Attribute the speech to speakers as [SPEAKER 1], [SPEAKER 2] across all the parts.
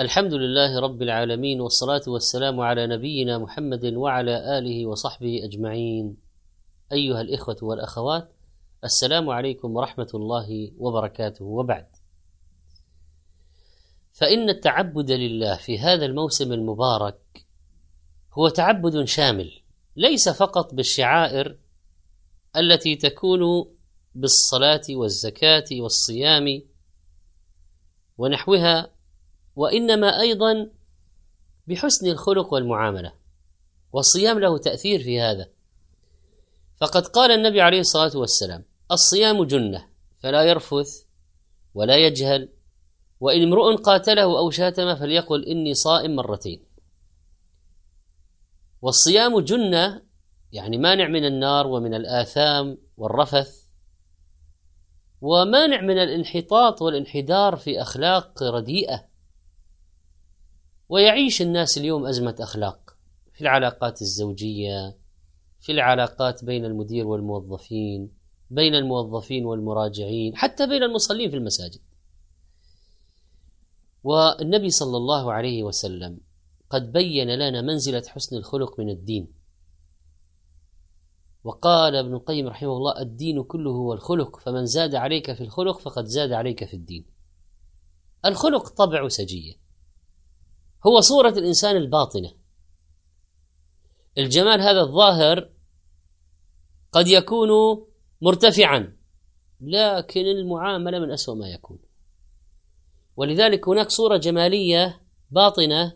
[SPEAKER 1] الحمد لله رب العالمين، والصلاة والسلام على نبينا محمد وعلى آله وصحبه أجمعين. أيها الإخوة والأخوات، السلام عليكم ورحمة الله وبركاته. وبعد، فإن التعبد لله في هذا الموسم المبارك هو تعبد شامل، ليس فقط بالشعائر التي تكون بالصلاة والزكاة والصيام ونحوها، وإنما أيضا بحسن الخلق والمعاملة، والصيام له تأثير في هذا. فقد قال النبي عليه الصلاة والسلام: الصيام جنة فلا يرفث ولا يجهل، وإن امرؤ قاتله أو شاتم فليقل إني صائم مرتين. والصيام جنة يعني مانع من النار ومن الآثام والرفث، ومانع من الانحطاط والانحدار في أخلاق رديئة. ويعيش الناس اليوم أزمة أخلاق في العلاقات الزوجية، في العلاقات بين المدير والموظفين، بين الموظفين والمراجعين، حتى بين المصلين في المساجد. والنبي صلى الله عليه وسلم قد بين لنا منزلة حسن الخلق من الدين، وقال ابن القيم رحمه الله: الدين كله هو الخلق، فمن زاد عليك في الخلق فقد زاد عليك في الدين. الخلق طبع سجية، هو صورة الإنسان الباطنة. الجمال هذا الظاهر قد يكون مرتفعا، لكن المعاملة من أسوأ ما يكون. ولذلك هناك صورة جمالية باطنة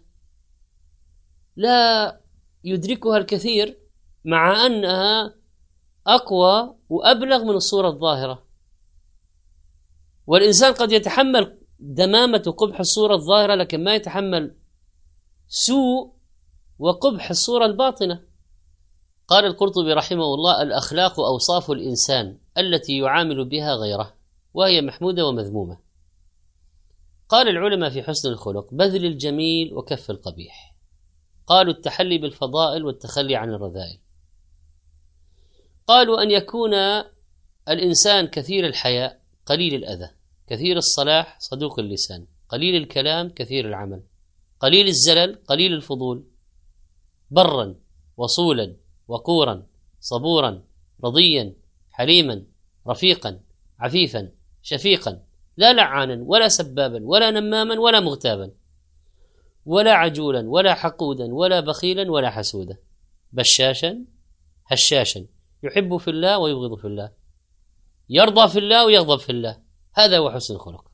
[SPEAKER 1] لا يدركها الكثير، مع أنها أقوى وأبلغ من الصورة الظاهرة. والإنسان قد يتحمل دمامة وقبح الصورة الظاهرة، لكن ما يتحمل سوء وقبح الصورة الباطنة. قال القرطبي رحمه الله: الأخلاق أوصاف الإنسان التي يعامل بها غيره، وهي محمودة ومذمومة. قال العلماء في حسن الخلق: بذل الجميل وكف القبيح. قالوا: التحلي بالفضائل والتخلي عن الرذائل. قالوا: أن يكون الإنسان كثير الحياء قليل الأذى، كثير الصلاح صدوق اللسان، قليل الكلام كثير العمل، قليل الزلل قليل الفضول، برا وصولا وقورا صبورا رضيا حليما رفيقا عفيفا شفيقا، لا لعانا ولا سبابا ولا نماما ولا مغتابا، ولا عجولا ولا حقودا ولا بخيلا ولا حسودا، بشاشا هشاشا، يحب في الله ويبغض في الله، يرضى في الله ويغضب في الله. هذا هو حسن الخلق.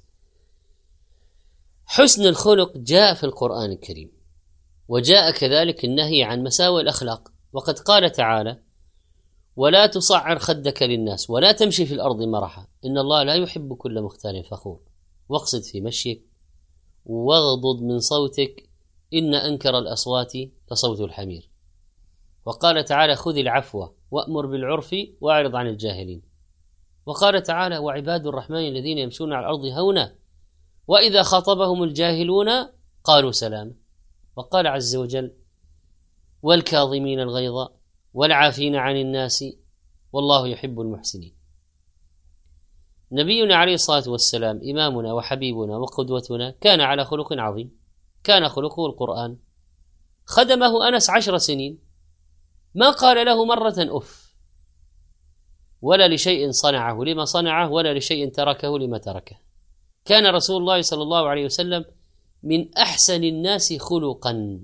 [SPEAKER 1] حسن الخلق جاء في القرآن الكريم، وجاء كذلك النهي عن مساوئ الأخلاق. وقد قال تعالى: ولا تصعر خدك للناس ولا تمشي في الأرض مرحا إن الله لا يحب كل مختال فخور، واقصد في مشيك واغضض من صوتك إن أنكر الأصوات لصوت الحمير. وقال تعالى: خذ العفو وأمر بالعرف وأعرض عن الجاهلين. وقال تعالى: وعباد الرحمن الذين يمشون على الأرض هونا وإذا خاطبهم الجاهلون قالوا سلاما. وقال عز وجل: والكاظمين الغيظ والعافين عن الناس والله يحب المحسنين. نبينا عليه الصلاة والسلام إمامنا وحبيبنا وقدوتنا كان على خلق عظيم، كان خلقه القرآن. خدمه أنس 10 سنين، ما قال له مرة أف، ولا لشيء صنعه لما صنعه، ولا لشيء تركه لما تركه. كان رسول الله صلى الله عليه وسلم من أحسن الناس خلقا،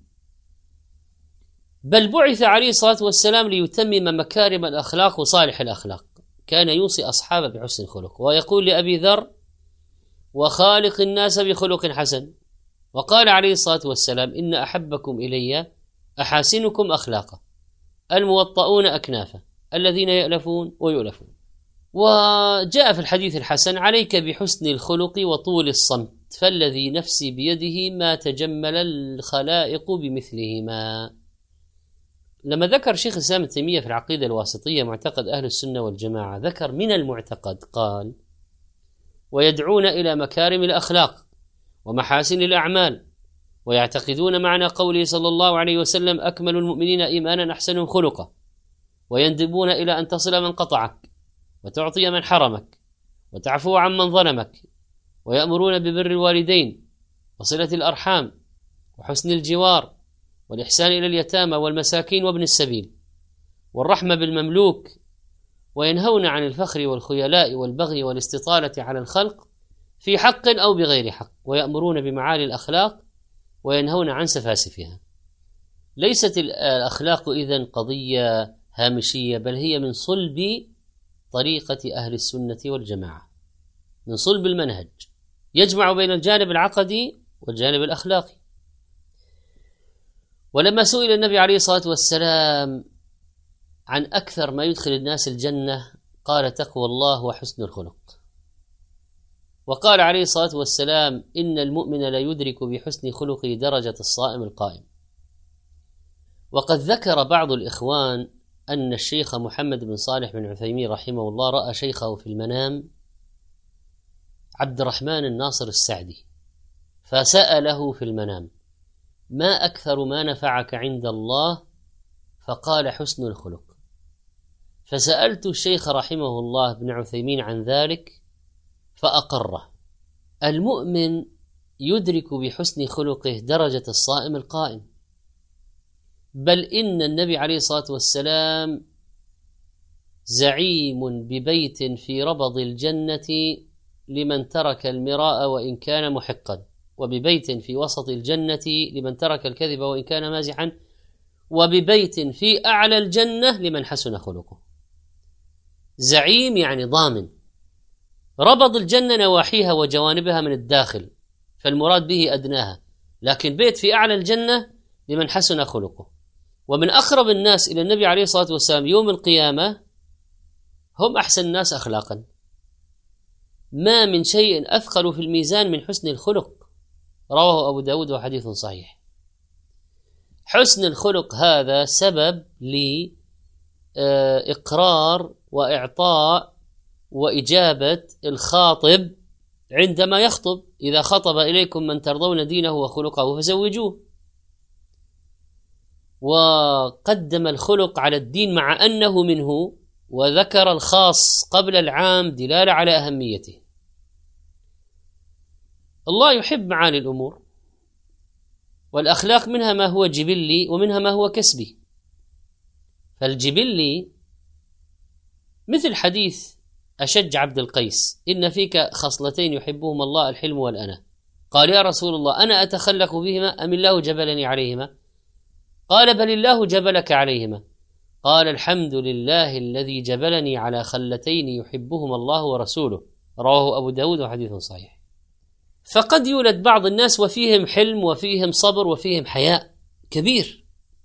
[SPEAKER 1] بل بعث عليه الصلاة والسلام ليتمم مكارم الأخلاق وصالح الأخلاق. كان يوصي أصحابه بحسن الخلق، ويقول لأبي ذر: وخالق الناس بخلق حسن. وقال عليه الصلاة والسلام: إن أحبكم إلي أحاسنكم أخلاقا، الموطؤون أكنافا، الذين يألفون ويؤلفون. وجاء في الحديث الحسن: عليك بحسن الخلق وطول الصمت، فالذي نفسي بيده ما تجمل الخلائق بمثلهما. لما ذكر شيخ الإسلام ابن تيمية في العقيدة الواسطية معتقد أهل السنة والجماعة، ذكر من المعتقد قال: ويدعون إلى مكارم الأخلاق ومحاسن الأعمال، ويعتقدون معنى قوله صلى الله عليه وسلم: أكمل المؤمنين إيمانا أحسنهم خلقا، ويندبون إلى أن تصل من قطعك وتعطي من حرمك وتعفو عن من ظلمك، ويأمرون ببر الوالدين وصلة الأرحام وحسن الجوار والإحسان إلى اليتامى والمساكين وابن السبيل والرحمة بالمملوك، وينهون عن الفخر والخيلاء والبغي والاستطالة على الخلق في حق أو بغير حق، ويأمرون بمعالي الأخلاق وينهون عن سفاسفها. ليست الأخلاق إذن قضية هامشية، بل هي من صلب طريقة أهل السنة والجماعة، من صلب المنهج يجمع بين الجانب العقدي والجانب الأخلاقي. ولما سئل النبي عليه الصلاة والسلام عن أكثر ما يدخل الناس الجنة قال تقوى الله وحسن الخلق، وقال عليه الصلاة والسلام إن المؤمن لا يدرك بحسن خلقه درجة الصائم القائم. وقد ذكر بعض الإخوان أن الشيخ محمد بن صالح بن عثيمين رحمه الله رأى شيخه في المنام عبد الرحمن الناصر السعدي، فسأله في المنام ما أكثر ما نفعك عند الله؟ فقال حسن الخلق. فسألت الشيخ رحمه الله بن عثيمين عن ذلك فأقره. المؤمن يدرك بحسن خلقه درجة الصائم القائم، بل إن النبي عليه الصلاة والسلام زعيم ببيت في ربض الجنة لمن ترك المراء وإن كان محقا، وببيت في وسط الجنة لمن ترك الكذب وإن كان مازحا، وببيت في أعلى الجنة لمن حسن خلقه. زعيم يعني ضامن. ربض الجنة نواحيها وجوانبها من الداخل، فالمراد به أدناها، لكن بيت في أعلى الجنة لمن حسن خلقه. ومن أقرب الناس إلى النبي عليه الصلاة والسلام يوم القيامة هم أحسن الناس أخلاقا. ما من شيء أثقل في الميزان من حسن الخلق، رواه أبو داود وحديث صحيح. حسن الخلق هذا سبب لإقرار وإعطاء وإجابة الخاطب عندما يخطب، إذا خطب إليكم من ترضون دينه وخلقه فزوجوه. وقدم الخلق على الدين مع أنه منه، وذكر الخاص قبل العام دلالة على أهميته. الله يحب معاني الأمور، والأخلاق منها ما هو جبلي ومنها ما هو كسبي. فالجبلي مثل حديث أشج عبد القيس إن فيك خصلتين يحبهما الله الحلم والأنا. قال يا رسول الله أنا أتخلق بهما أم الله جبلني عليهما؟ قال بل الله جبلك عليهما. قال الحمد لله الذي جبلني على خلتين يحبهما الله ورسوله، رواه أبو داود وحديث صحيح. فقد يولد بعض الناس وفيهم حلم وفيهم صبر وفيهم حياء كبير،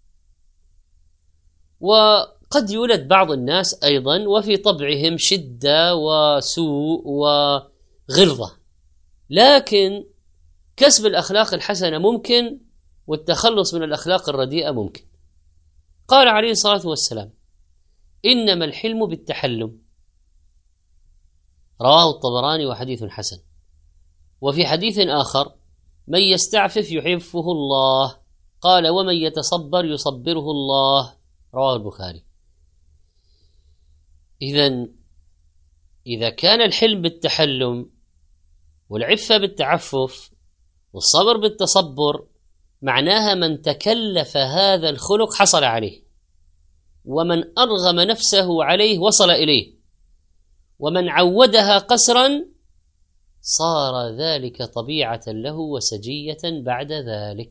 [SPEAKER 1] وقد يولد بعض الناس أيضا وفي طبعهم شدة وسوء وغلظة، لكن كسب الأخلاق الحسنة ممكن، والتخلص من الأخلاق الرديئة ممكن. قال عليه الصلاة والسلام إنما الحلم بالتحلم، رواه الطبراني وحديث حسن. وفي حديث آخر من يستعفف يعفه الله، قال ومن يتصبر يصبره الله، رواه البخاري. إذا كان الحلم بالتحلم والعفة بالتعفف والصبر بالتصبر، معناها من تكلف هذا الخلق حصل عليه، ومن أرغم نفسه عليه وصل إليه، ومن عودها قسرا صار ذلك طبيعة له وسجية بعد ذلك.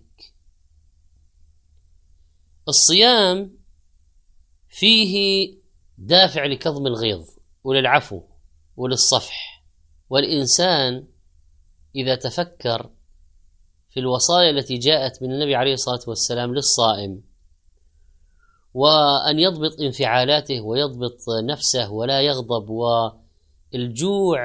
[SPEAKER 1] الصيام فيه دافع لكظم الغيظ وللعفو وللصفح، والإنسان إذا تفكر في الوصايا التي جاءت من النبي عليه الصلاة والسلام للصائم، وأن يضبط انفعالاته ويضبط نفسه ولا يغضب، والجوع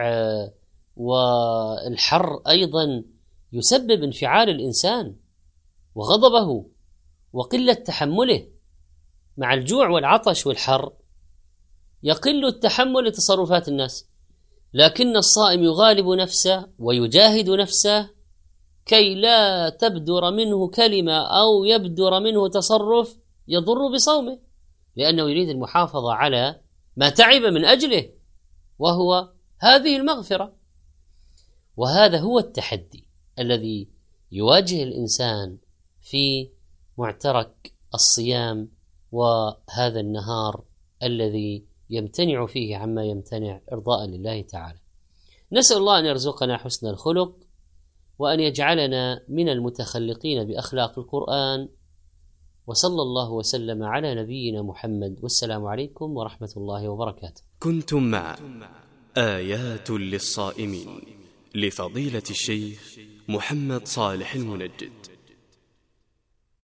[SPEAKER 1] والحر أيضا يسبب انفعال الإنسان وغضبه وقلة تحمله. مع الجوع والعطش والحر يقل التحمل لتصرفات الناس، لكن الصائم يغالب نفسه ويجاهد نفسه كي لا تبدر منه كلمة أو يبدر منه تصرف يضر بصومه، لأنه يريد المحافظة على ما تعب من أجله، وهو هذه المغفرة. وهذا هو التحدي الذي يواجه الإنسان في معترك الصيام وهذا النهار الذي يمتنع فيه عما يمتنع إرضاء لله تعالى. نسأل الله أن يرزقنا حسن الخلق وأن يجعلنا من المتخلقين بأخلاق القرآن، وصلى الله وسلم على نبينا محمد، والسلام عليكم ورحمة الله وبركاته.
[SPEAKER 2] كنتم مع آيات للصائمين لفضيلة الشيخ محمد صالح المنجد.